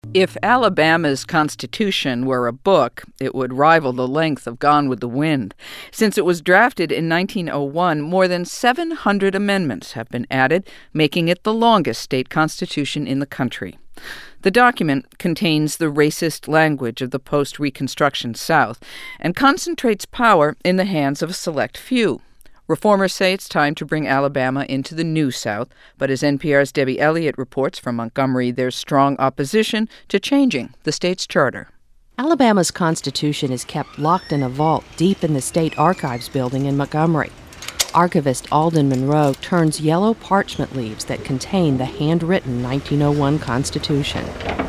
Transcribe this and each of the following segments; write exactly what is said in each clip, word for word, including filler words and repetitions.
If Alabama's Constitution were a book, it would rival the length of Gone with the Wind. Since it was drafted in nineteen oh one, more than seven hundred amendments have been added, making it the longest state constitution in the country. The document contains the racist language of the post-Reconstruction South and concentrates power in the hands of a select few. Reformers say it's time to bring Alabama into the new South, but as N P R's Debbie Elliott reports from Montgomery, there's strong opposition to changing the state's charter. Alabama's Constitution is kept locked in a vault deep in the State Archives building in Montgomery. Archivist Alden Monroe turns yellow parchment leaves that contain the handwritten nineteen oh one Constitution.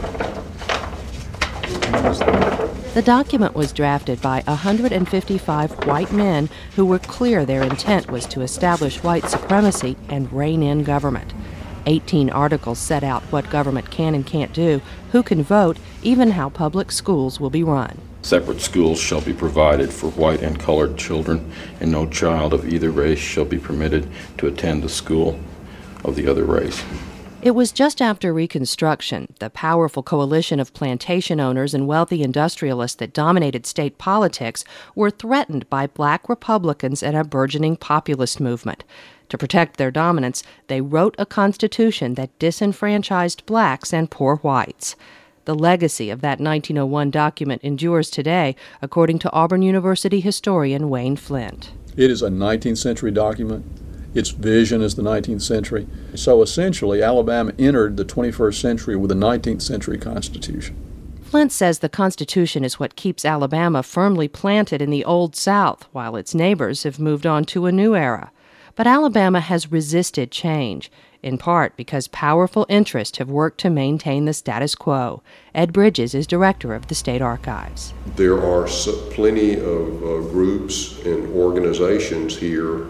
The document was drafted by one hundred fifty-five white men who were clear their intent was to establish white supremacy and rein in government. eighteen articles set out what government can and can't do, who can vote, even how public schools will be run. Separate schools shall be provided for white and colored children, and no child of either race shall be permitted to attend the school of the other race. It was just after Reconstruction, the powerful coalition of plantation owners and wealthy industrialists that dominated state politics were threatened by black Republicans and a burgeoning populist movement. To protect their dominance, they wrote a constitution that disenfranchised blacks and poor whites. The legacy of that nineteen oh one document endures today, according to Auburn University historian Wayne Flint. It is a nineteenth century document. Its vision is the nineteenth century. So essentially, Alabama entered the twenty-first century with a nineteenth century Constitution. Flint says the Constitution is what keeps Alabama firmly planted in the Old South, while its neighbors have moved on to a new era. But Alabama has resisted change, in part because powerful interests have worked to maintain the status quo. Ed Bridges is director of the State Archives. There are plenty of uh, groups and organizations here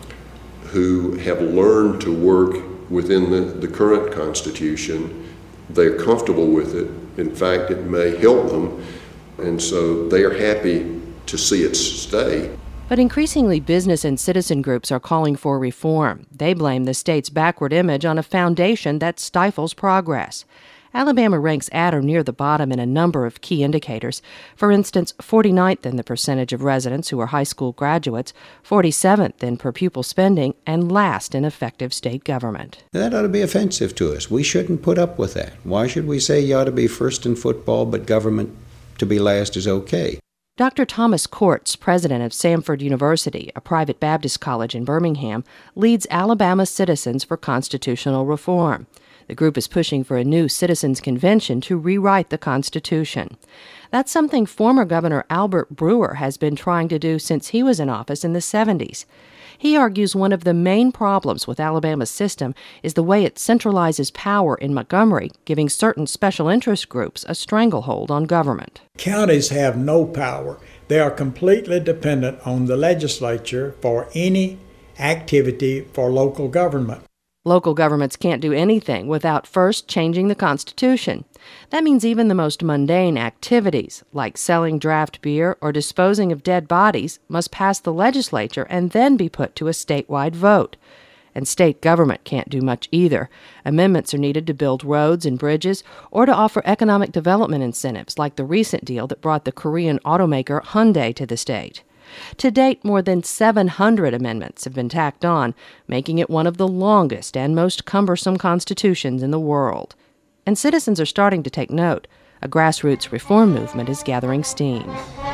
who have learned to work within the, the current Constitution. They're comfortable with it. In fact, it may help them, and so they are happy to see it stay. But increasingly, business and citizen groups are calling for reform. They blame the state's backward image on a foundation that stifles progress. Alabama ranks at or near the bottom in a number of key indicators. For instance, forty-ninth in the percentage of residents who are high school graduates, forty-seventh in per pupil spending, and last in effective state government. That ought to be offensive to us. We shouldn't put up with that. Why should we say you ought to be first in football, but government to be last is okay? Doctor Thomas Courts, president of Samford University, a private Baptist college in Birmingham, leads Alabama Citizens for Constitutional Reform. The group is pushing for a new citizens' convention to rewrite the Constitution. That's something former Governor Albert Brewer has been trying to do since he was in office in the seventies. He argues one of the main problems with Alabama's system is the way it centralizes power in Montgomery, giving certain special interest groups a stranglehold on government. Counties have no power. They are completely dependent on the legislature for any activity for local government. Local governments can't do anything without first changing the Constitution. That means even the most mundane activities, like selling draft beer or disposing of dead bodies, must pass the legislature and then be put to a statewide vote. And state government can't do much either. Amendments are needed to build roads and bridges or to offer economic development incentives, like the recent deal that brought the Korean automaker Hyundai to the state. To date, more than seven hundred amendments have been tacked on, making it one of the longest and most cumbersome constitutions in the world. And citizens are starting to take note. A grassroots reform movement is gathering steam.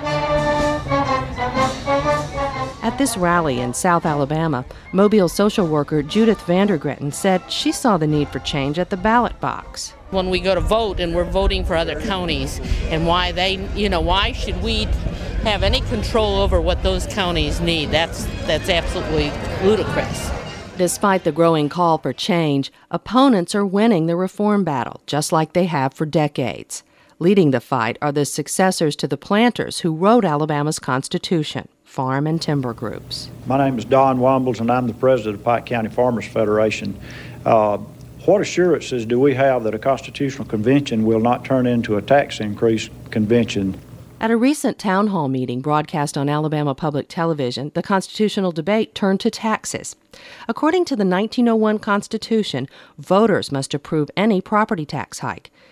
At this rally in South Alabama, Mobile social worker Judith Vandergretten said she saw the need for change at the ballot box. When we go to vote and we're voting for other counties, and why they, you know, why should we have any control over what those counties need? That's that's absolutely ludicrous. Despite the growing call for change, opponents are winning the reform battle, just like they have for decades. Leading the fight are the successors to the planters who wrote Alabama's Constitution, farm and timber groups. My name is Don Wombles, and I'm the president of Pike County Farmers Federation. Uh, what assurances do we have that a constitutional convention will not turn into a tax increase convention? At a recent town hall meeting broadcast on Alabama Public Television, the constitutional debate turned to taxes. According to the nineteen oh one Constitution, voters must approve any property tax hike.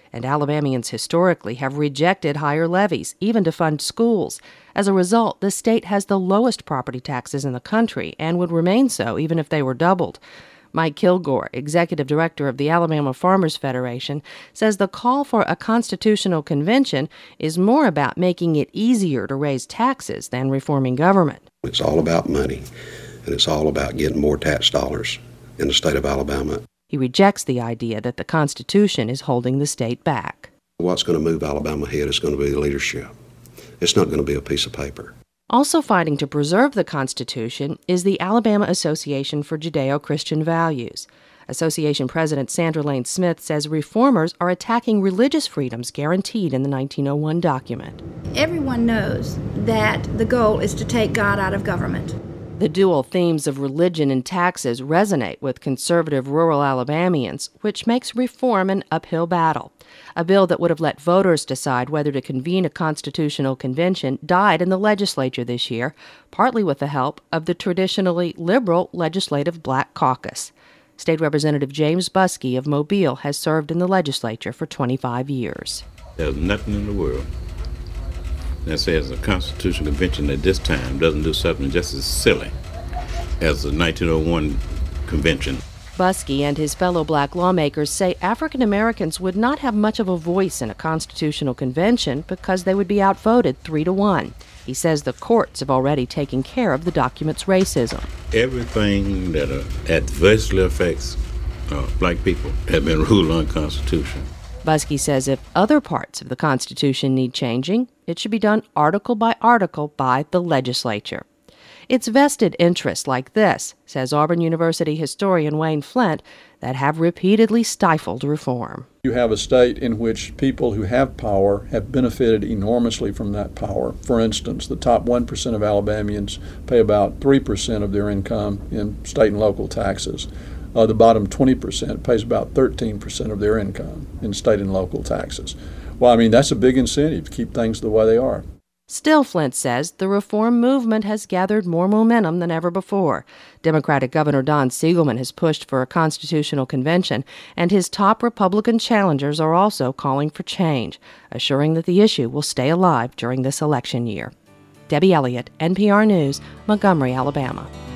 And Alabamians historically have rejected higher levies, even to fund schools. As a result, the state has the lowest property taxes in the country and would remain so even if they were doubled. Mike Kilgore, executive director of the Alabama Farmers Federation, says the call for a constitutional convention is more about making it easier to raise taxes than reforming government. It's all about money, and it's all about getting more tax dollars in the state of Alabama. He rejects the idea that the Constitution is holding the state back. What's going to move Alabama ahead is going to be the leadership. It's not going to be a piece of paper. Also fighting to preserve the Constitution is the Alabama Association for Judeo-Christian Values. Association President Sandra Lane Smith says reformers are attacking religious freedoms guaranteed in the nineteen oh one document. Everyone knows that the goal is to take God out of government. The dual themes of religion and taxes resonate with conservative rural Alabamians, which makes reform an uphill battle. A bill that would have let voters decide whether to convene a constitutional convention died in the legislature this year, partly with the help of the traditionally liberal Legislative Black Caucus. State Representative James Buskey of Mobile has served in the legislature for twenty-five years. There's nothing in the world that says a constitutional convention at this time doesn't do something just as silly as the nineteen oh one convention. Buskey and his fellow black lawmakers say African Americans would not have much of a voice in a constitutional convention because they would be outvoted three to one. He says the courts have already taken care of the document's racism. Everything that uh, adversely affects uh, black people has been ruled unconstitutional. Buskey says if other parts of the Constitution need changing, it should be done article by article by the legislature. It's vested interests like this, says Auburn University historian Wayne Flint, that have repeatedly stifled reform. You have a state in which people who have power have benefited enormously from that power. For instance, the top one percent of Alabamians pay about three percent of their income in state and local taxes. Uh, the bottom twenty percent pays about thirteen percent of their income in state and local taxes. Well, I mean, that's a big incentive to keep things the way they are. Still, Flint says, the reform movement has gathered more momentum than ever before. Democratic Governor Don Siegelman has pushed for a constitutional convention, and his top Republican challengers are also calling for change, assuring that the issue will stay alive during this election year. Debbie Elliott, N P R News, Montgomery, Alabama.